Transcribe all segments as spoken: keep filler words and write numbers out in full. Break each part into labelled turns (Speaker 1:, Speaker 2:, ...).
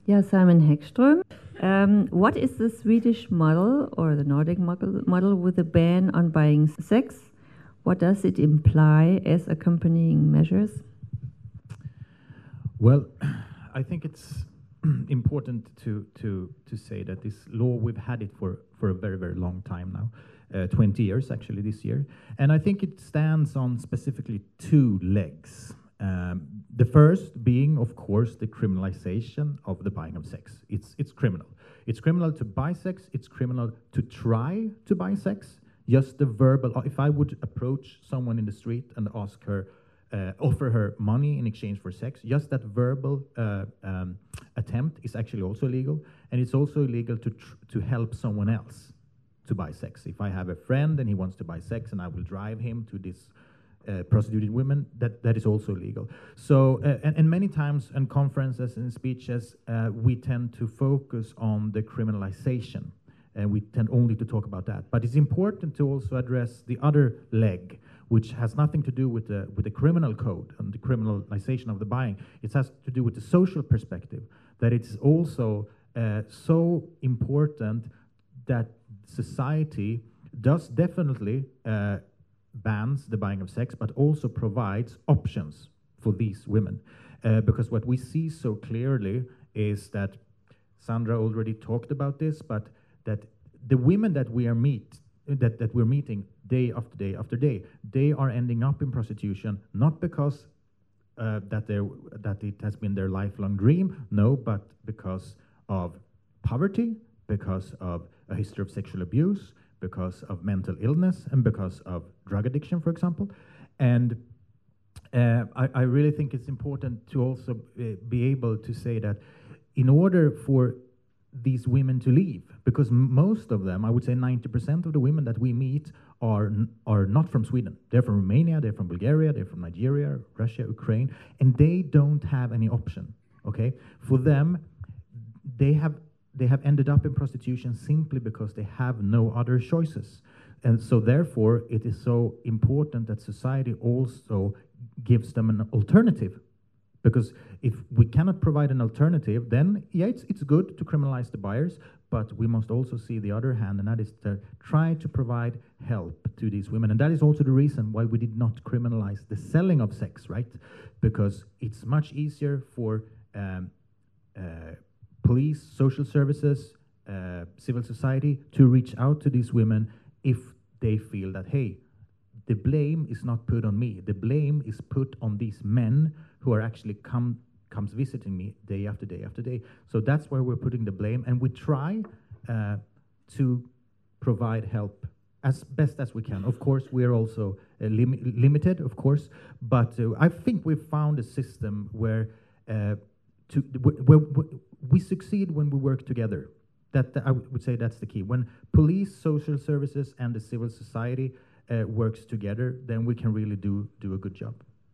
Speaker 1: Yeah, Simon Häggström. Um, what is the Swedish model or the Nordic model, model with a ban on buying sex? What does it imply as accompanying measures?
Speaker 2: Well, I think it's important to, to, to say that this law, we've had it for, for a very, very long time now, uh, twenty years actually this year. And I think it stands on specifically two legs. Um, the first being, of course, the criminalization of the buying of sex. It's, it's criminal. It's criminal to buy sex. It's criminal to try to buy sex. Just the verbal, if I would approach someone in the street and ask her, uh, offer her money in exchange for sex, just that verbal uh, um, attempt is actually also illegal. And it's also illegal to, tr to help someone else to buy sex. If I have a friend and he wants to buy sex and I will drive him to this Uh, prostituted women, that, that is also illegal. So, uh, and, and many times in conferences and speeches, uh, we tend to focus on the criminalization, and we tend only to talk about that. But it's important to also address the other leg, which has nothing to do with the, with the criminal code and the criminalization of the buying. It has to do with the social perspective, that it's also uh, so important that society does definitely uh, bans the buying of sex, but also provides options for these women. Uh, because what we see so clearly is that, Sandra already talked about this, but that the women that we are meet, that, that we're meeting day after day after day, they are ending up in prostitution, not because uh, that, that it has been their lifelong dream, no, but because of poverty, because of a history of sexual abuse, because of mental illness, and because of drug addiction, for example. And uh, I, I really think it's important to also uh, be able to say that in order for these women to leave, because most of them, I would say ninety percent of the women that we meet are, are not from Sweden. They're from Romania, they're from Bulgaria, they're from Nigeria, Russia, Ukraine, and they don't have any option, okay? For them, they have They have ended up in prostitution simply because they have no other choices. And so therefore, it is so important that society also gives them an alternative. Because if we cannot provide an alternative, then, yeah, it's, it's good to criminalize the buyers, but we must also see the other hand, and that is to try to provide help to these women. And that is also the reason why we did not criminalize the selling of sex, right? Because it's much easier for um, uh, police, social services, uh, civil society to reach out to these women if they feel that, hey, the blame is not put on me. The blame is put on these men who are actually come comes visiting me day after day after day. So that's where we're putting the blame, and we try uh, to provide help as best as we can. Of course, we're also uh, lim limited, of course, but uh, I think we've found a system where uh, to where, where we succeed when we work together. That, that I would say that's the key. When police, social services, and the civil society uh, works together, then we can really do do a good job.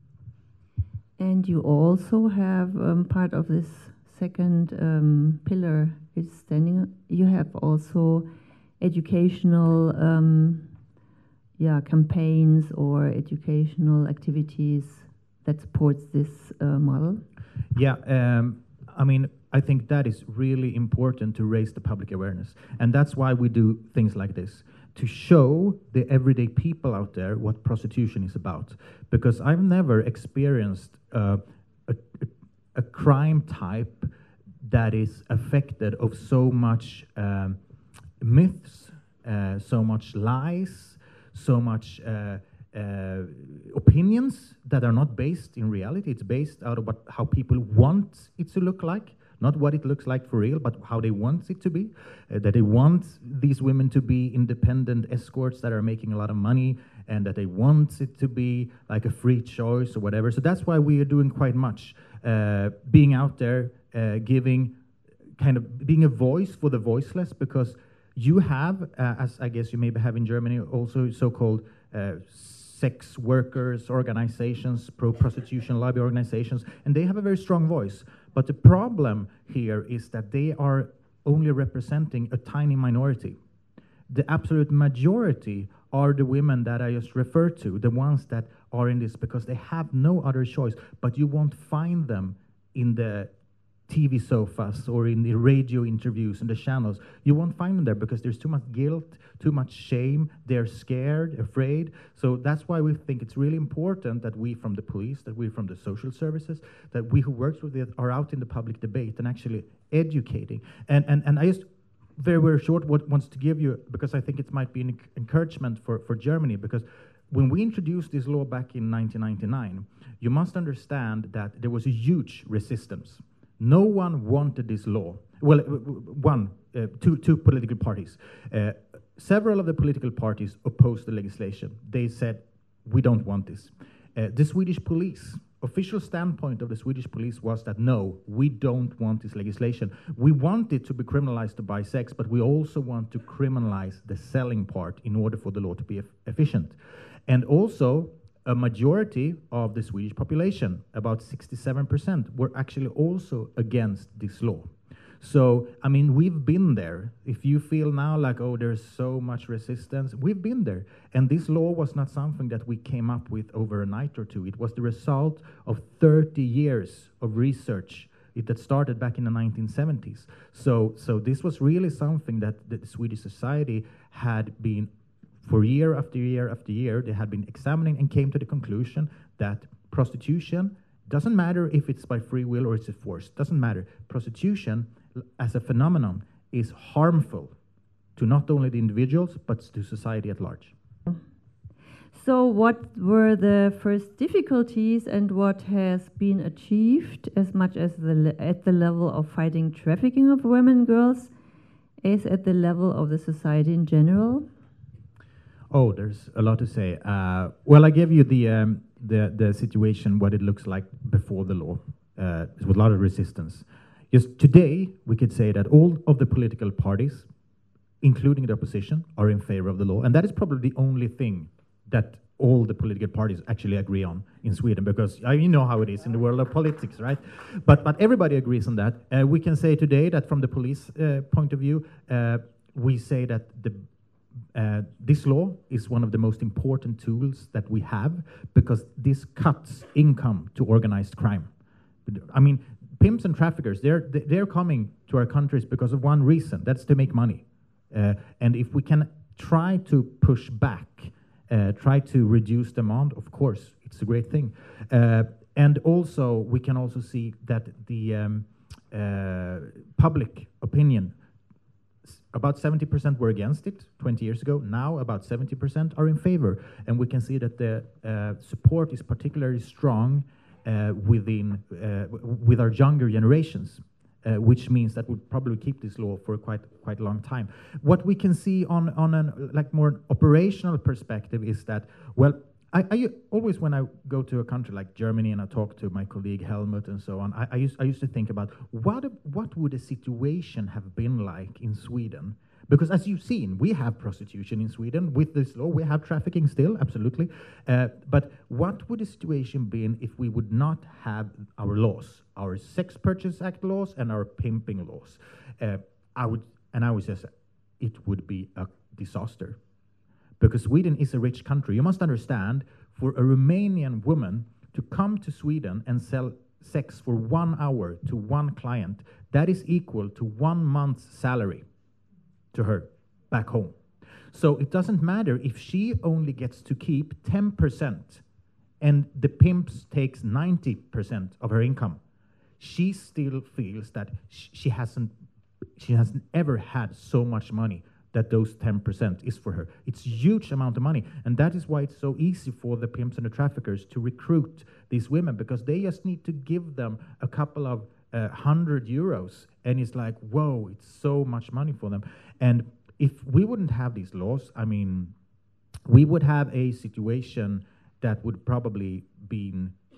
Speaker 1: And you also have um, part of this second um, pillar is standing. You have also educational, um, yeah, campaigns or educational activities that supports this uh, model.
Speaker 2: Yeah, um, I mean, I think that is really important to raise the public awareness. And that's why we do things like this, to show the everyday people out there what prostitution is about. Because I've never experienced uh, a, a, a crime type that is affected of so much um, myths, uh, so much lies, so much uh, Uh, opinions that are not based in reality. It's based out of what, how people want it to look like, not what it looks like for real, but how they want it to be. Uh, that they want these women to be independent escorts that are making a lot of money, and that they want it to be like a free choice or whatever. So that's why we are doing quite much, uh, being out there, uh, giving, kind of being a voice for the voiceless, because you have, uh, as I guess you maybe have in Germany, also so-called uh, sex workers organizations, pro-prostitution lobby organizations, and they have a very strong voice. But the problem here is that they are only representing a tiny minority. The absolute majority are the women that I just referred to, the ones that are in this because they have no other choice, but you won't find them in the T V sofas or in the radio interviews and the channels. You won't find them there because there's too much guilt, too much shame. They're scared, afraid. So that's why we think it's really important that we from the police, that we from the social services, that we who works with it are out in the public debate and actually educating. And and, and I just very, very short what wants to give you, because I think it might be an encouragement for, for Germany, because when we introduced this law back in nineteen ninety-nine, you must understand that there was a huge resistance. No one wanted this law. Well, one, uh, two, two political parties. Uh, several of the political parties opposed the legislation. They said, we don't want this. Uh, the Swedish police, official standpoint of the Swedish police was that, no, we don't want this legislation. We want it to be criminalized to buy sex, but we also want to criminalize the selling part in order for the law to be e- efficient. And also, a majority of the Swedish population, about sixty-seven percent, were actually also against this law. So, I mean, we've been there. If you feel now like, oh, there's so much resistance, we've been there. And this law was not something that we came up with over a night or two. It was the result of thirty years of research it, that started back in the nineteen seventies. So, so this was really something that the Swedish society had been for year after year after year, they had been examining and came to the conclusion that prostitution, doesn't matter if it's by free will or it's forced, doesn't matter. Prostitution as a phenomenon is harmful to not only the individuals, but to society at large.
Speaker 1: So what were the first difficulties and what has been achieved as much as the le- at the level of fighting trafficking of women and girls as at the level of the society in general?
Speaker 2: Oh, there's a lot to say. Uh, well, I gave you the, um, the the situation, what it looks like before the law, uh, with a lot of resistance. Just today, we could say that all of the political parties, including the opposition, are in favor of the law, and that is probably the only thing that all the political parties actually agree on in Sweden, because uh, you know how it is in the world of politics, right? But but everybody agrees on that. Uh, we can say today that from the police uh, point of view, uh, we say that the Uh, this law is one of the most important tools that we have, because this cuts income to organized crime. I mean, pimps and traffickers, they're they're coming to our countries because of one reason, that's to make money. Uh, and if we can try to push back, uh, try to reduce demand, of course, it's a great thing. Uh, and also, we can also see that the um, uh, public opinion, about seventy percent were against it twenty years ago. Now about seventy percent are in favor. And we can see that the uh, support is particularly strong uh, within uh, with our younger generations, uh, which means that we'll probably keep this law for quite quite a long time. What we can see on, on an like more operational perspective is that, well, I, I always, when I go to a country like Germany and I talk to my colleague Helmut and so on, I, I, used, I used to think about what, what would a situation have been like in Sweden? Because as you've seen, we have prostitution in Sweden. With this law, we have trafficking still, absolutely. Uh, but what would the situation been if we would not have our laws, our Sex Purchase Act laws and our pimping laws? Uh, I would, and I would say it would be a disaster. Because Sweden is a rich country. You must understand, for a Romanian woman to come to Sweden and sell sex for one hour to one client, that is equal to one month's salary to her back home. So it doesn't matter if she only gets to keep ten percent and the pimps takes ninety percent of her income. She still feels that sh she hasn't she hasn't ever had so much money that those ten percent is for her. It's a huge amount of money. And that is why it's so easy for the pimps and the traffickers to recruit these women, because they just need to give them a couple of uh, hundred euros. And it's like, whoa, it's so much money for them. And if we wouldn't have these laws, I mean, we would have a situation that would probably be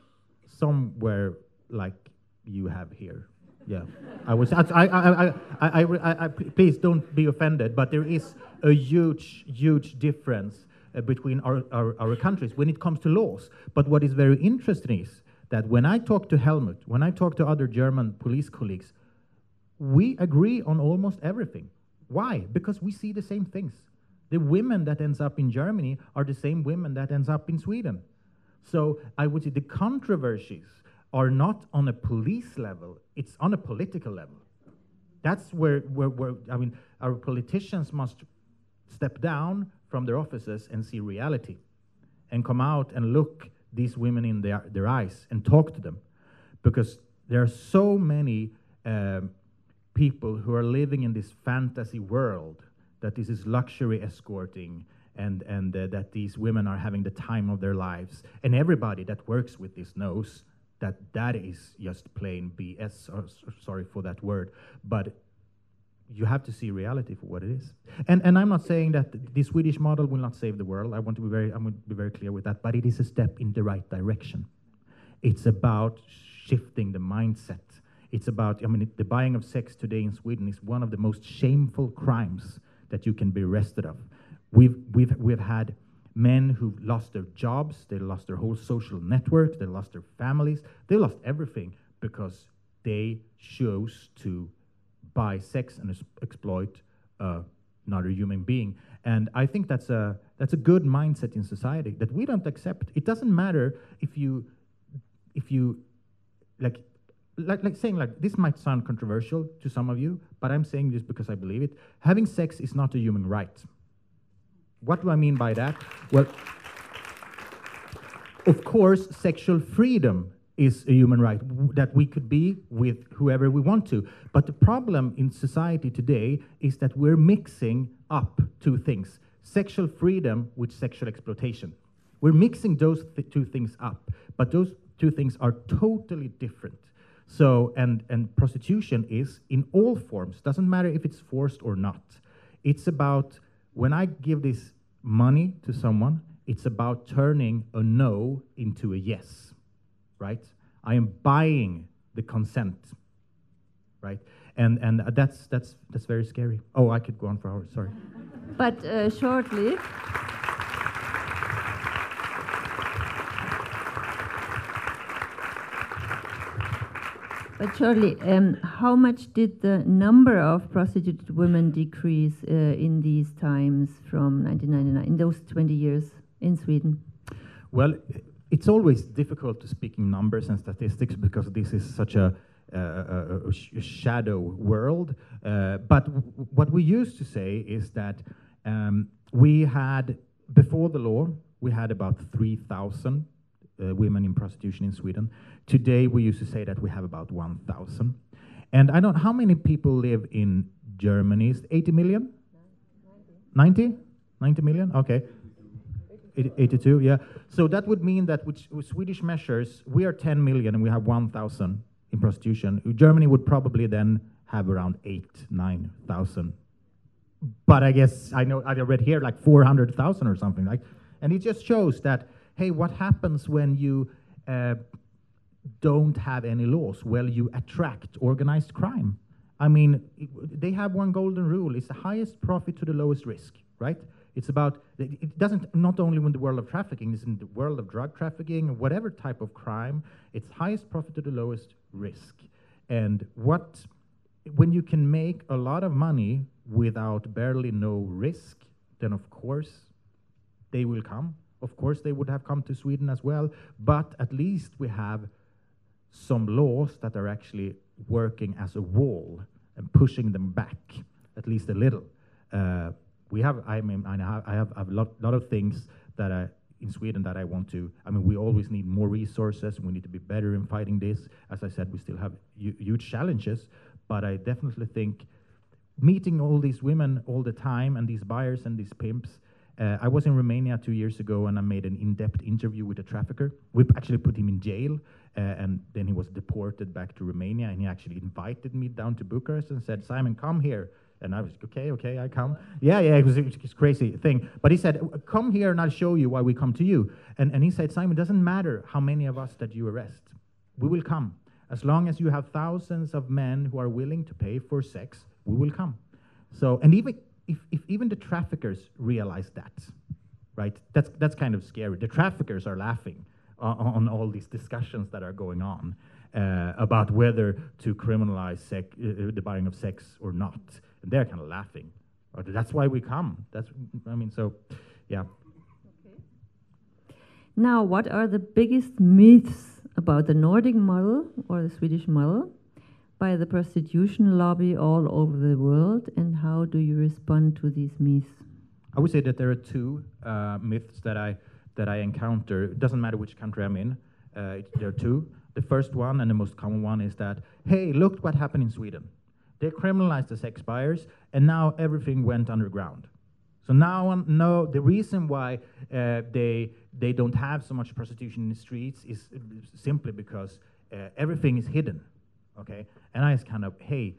Speaker 2: somewhere like you have here. Yeah, I was. I, I, I, I, I, I, please don't be offended, but there is a huge, huge difference uh, between our, our, our countries when it comes to laws. But what is very interesting is that when I talk to Helmut, when I talk to other German police colleagues, we agree on almost everything. Why? Because we see the same things. The women that ends up in Germany are the same women that ends up in Sweden. So I would say the controversies are not on a police level, it's on a political level. That's where, where, where I mean, our politicians must step down from their offices and see reality, and come out and look these women in their, their eyes and talk to them. Because there are so many um, people who are living in this fantasy world that this is luxury escorting, and, and uh, that these women are having the time of their lives. And everybody that works with this knows that that is just plain B S, or, sorry for that word, but you have to see reality for what it is. And, and I'm not saying that the Swedish model will not save the world. I want to be very, I want to be very clear with that, but it is a step in the right direction. It's about shifting the mindset. It's about, I mean, it, the buying of sex today in Sweden is one of the most shameful crimes that you can be arrested of. We've, we've, we've had men who've lost their jobs, they lost their whole social network, they lost their families, they lost everything because they chose to buy sex and exploit uh, another human being. And I think that's a, that's a good mindset in society that we don't accept. It doesn't matter if you, if you, like, like, like saying like, this might sound controversial to some of you, but I'm saying this because I believe it. Having sex is not a human right. What do I mean by that? Well, of course, sexual freedom is a human right, that we could be with whoever we want to. But the problem in society today is that we're mixing up two things, sexual freedom with sexual exploitation. We're mixing those th two things up, but those two things are totally different. So, and, and prostitution is in all forms, doesn't matter if it's forced or not. It's about, when I give this money to someone, it's about turning a no into a yes. Right? I am buying the consent, right? And and that's that's that's very scary. Oh, I could go on for hours. Sorry.
Speaker 1: But uh, shortly. But shortly, um, how much did the number of prostituted women decrease uh, in these times from nineteen ninety-nine, in those twenty years in Sweden?
Speaker 2: Well, it's always difficult to speak in numbers and statistics because this is such a, uh, a, a, sh a shadow world. Uh, but w what we used to say is that um, we had, before the law, we had about three thousand uh, women in prostitution in Sweden. Today, we used to say that we have about one thousand. And I don't, how many people live in Germany? Is it eighty million? ninety? ninety million? Okay. eighty-two, yeah. So that would mean that with, with Swedish measures, we are ten million and we have one thousand in prostitution. Germany would probably then have around eight, nine thousand. But I guess, I know, I read here like four hundred thousand or something, like, and it just shows that, hey, what happens when you uh, don't have any laws? Well, you attract organized crime. I mean, it, they have one golden rule, it's the highest profit to the lowest risk, right? It's about, it doesn't, not only in the world of trafficking, it's in the world of drug trafficking, whatever type of crime, it's highest profit to the lowest risk. And what, when you can make a lot of money without barely no risk, then of course they will come. Of course they would have come to Sweden as well, but at least we have some laws that are actually working as a wall and pushing them back, at least a little. Uh, We have, I mean, I have, I have, I have a lot, lot of things that I, in Sweden that I want to, I mean, we always need more resources, we need to be better in fighting this. As I said, we still have huge challenges, but I definitely think meeting all these women all the time and these buyers and these pimps, uh, I was in Romania two years ago and I made an in-depth interview with a trafficker. We actually put him in jail uh, and then he was deported back to Romania, and he actually invited me down to Bucharest and said, Simon, come here. And I was, okay, okay, I come. Yeah, yeah, it was, it was a crazy thing. But he said, come here and I'll show you why we come to you. And, and he said, Simon, it doesn't matter how many of us that you arrest. We will come. As long as you have thousands of men who are willing to pay for sex, we will come. So, and even if, if even the traffickers realize that, right, that's, that's kind of scary. The traffickers are laughing on, on all these discussions that are going on uh, about whether to criminalize sec, uh, the buying of sex or not. And they're kind of laughing. Or that's why we come. That's, I mean, so, yeah.
Speaker 1: Okay. Now, what are the biggest myths about the Nordic model or the Swedish model by the prostitution lobby all over the world, and how do you respond to these myths?
Speaker 2: I would say that there are two uh, myths that I that I encounter. It doesn't matter which country I'm in. Uh, it, there are two. The first one, and the most common one, is that, hey, look what happened in Sweden. They criminalized the sex buyers, and now everything went underground. So now, um, no, the reason why uh, they they don't have so much prostitution in the streets is uh, simply because uh, everything is hidden. Okay, and I was kind of, hey,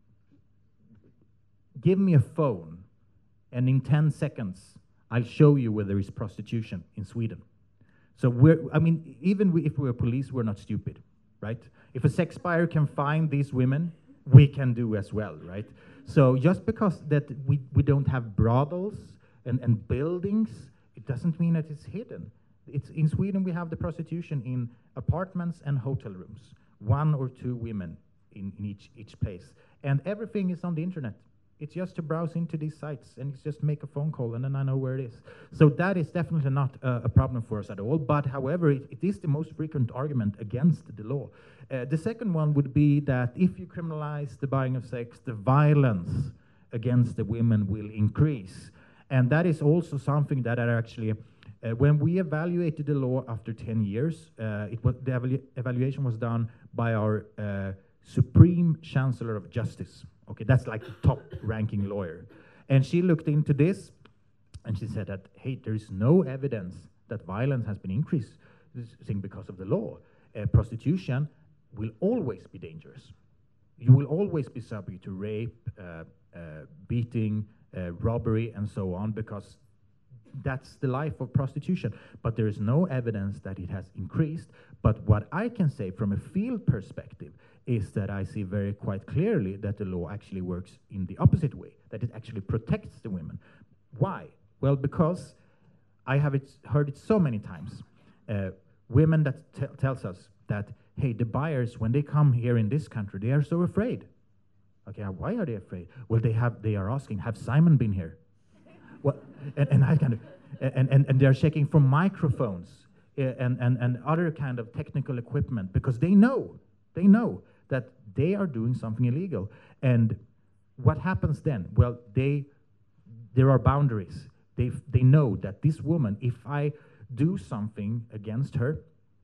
Speaker 2: give me a phone, and in ten seconds, I'll show you where there is prostitution in Sweden. So we're, I mean, even we, if we're police, we're not stupid, right? If a sex buyer can find these women, we can do as well, right? So just because that we, we don't have brothels and, and buildings, it doesn't mean that it's hidden. It's in Sweden, we have the prostitution in apartments and hotel rooms, one or two women in, in each, each place. And everything is on the internet. It's just to browse into these sites, and it's just make a phone call, and then I know where it is. So that is definitely not uh, a problem for us at all. But however, it, it is the most frequent argument against the law. Uh, the second one would be that if you criminalize the buying of sex, the violence against the women will increase. And that is also something that are actually, uh, when we evaluated the law after ten years, uh, it was, the evalu evaluation was done by our uh, Supreme Chancellor of Justice. Okay, that's like the top-ranking lawyer. And she looked into this, and she said that, hey, there is no evidence that violence has been increased because of the law. Uh, prostitution will always be dangerous. You will always be subject to rape, uh, uh, beating, uh, robbery, and so on, because that's the life of prostitution. But there is no evidence that it has increased. But what I can say from a field perspective is that I see very quite clearly that the law actually works in the opposite way, that it actually protects the women. Why? Well, because I have it, heard it so many times. Uh, women that t tells us that, hey, the buyers, when they come here in this country, they are so afraid. Okay, why are they afraid? Well, they have. They are asking, have Simon been here? Well, and, and I kind of, and, and, and they're checking for microphones uh, and, and, and other kind of technical equipment, because they know, they know that they are doing something illegal. And what happens then? Well, they, there are boundaries. They, they know that this woman, if I do something against her,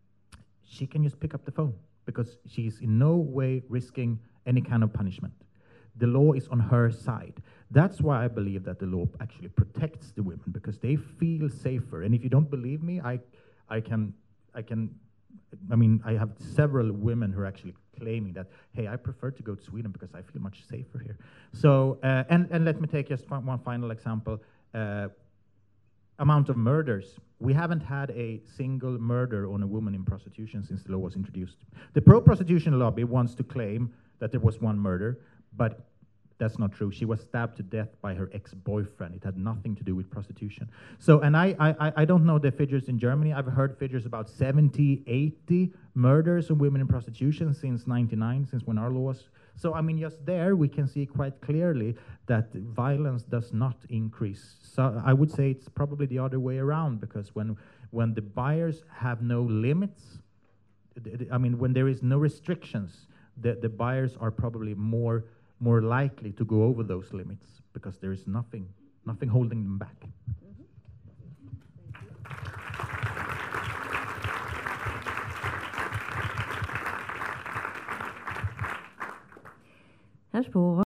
Speaker 2: she can just pick up the phone, because she is in no way risking any kind of punishment. The law is on her side. That's why I believe that the law actually protects the women, because they feel safer. And if you don't believe me, I, I can, I can, I mean, I have several women who are actually claiming that, hey, I prefer to go to Sweden because I feel much safer here. So, uh, and, and let me take just one, one final example. Uh, amount of murders. We haven't had a single murder on a woman in prostitution since the law was introduced. The pro-prostitution lobby wants to claim that there was one murder, but that's not true. She was stabbed to death by her ex-boyfriend. It had nothing to do with prostitution. So, and I, I, I don't know the figures in Germany. I've heard figures about seventy, eighty murders of women in prostitution since ninety-nine, since when our laws. So, I mean, just there we can see quite clearly that violence does not increase. So I would say it's probably the other way around, because when, when the buyers have no limits, I mean, when there is no restrictions, the, the buyers are probably more more likely to go over those limits, because there is nothing, nothing holding them back.
Speaker 1: Herr Sporer.